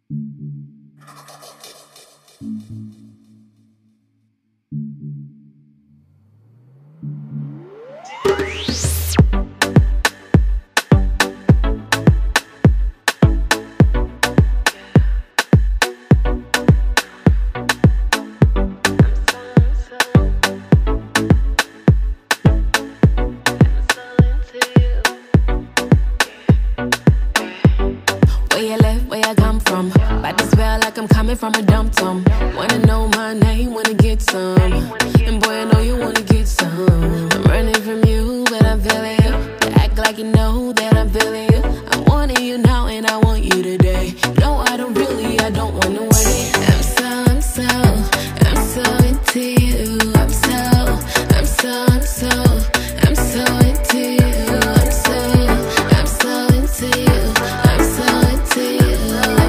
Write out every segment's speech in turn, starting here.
Where you live, where I come from. About to smell like I'm coming from a dum-dum. Wanna know my name, wanna get some. And boy, I know you wanna get some. I'm running from you, but I'm feeling you. You act like you know that I'm feeling you. I'm wanting you now and I want you today. No, I don't really, I don't wanna wait. I'm so into you. I'm so into you. I'm so into you. I'm so into you.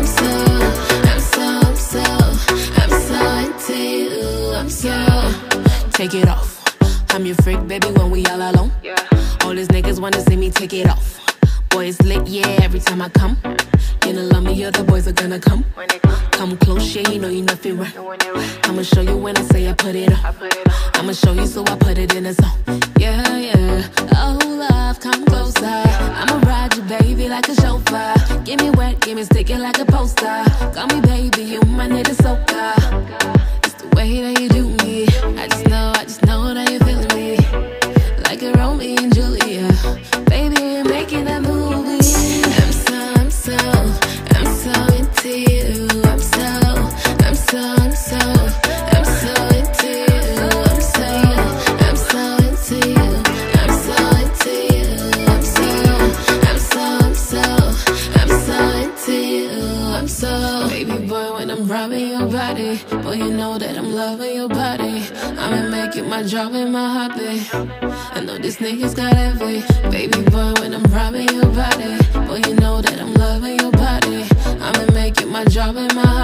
I'm so take it off. I'm your freak, baby, when we all alone. All these niggas wanna see me take it off. Boy, it's lit, yeah, every time I come. You know, love me, other boys are gonna come. Come close, yeah, you know you nothing right. I'ma show you when I say I put it on. I'ma show you, so I put it in a zone. Yeah, yeah. Oh, love, come closer. I'ma ride you, baby, like a chauffeur. Get me wet, get me sticky like a poster. Call me baby, you my native soaker. It's the way that you do me. I just know that you're feeling me. Like a Romeo and Juliet. Baby, we're making a movie. I'm so into you. I'm so into you. I'm so into you. I'm so into you. I'm so baby boy, when I'm robbing your body, boy, you know that I'm loving your body. I'ma make it my job and my hobby. I know this nigga's got every baby boy, when I'm robbing your body, boy, you know that I'm loving your body. I'ma make it my job and my hobby.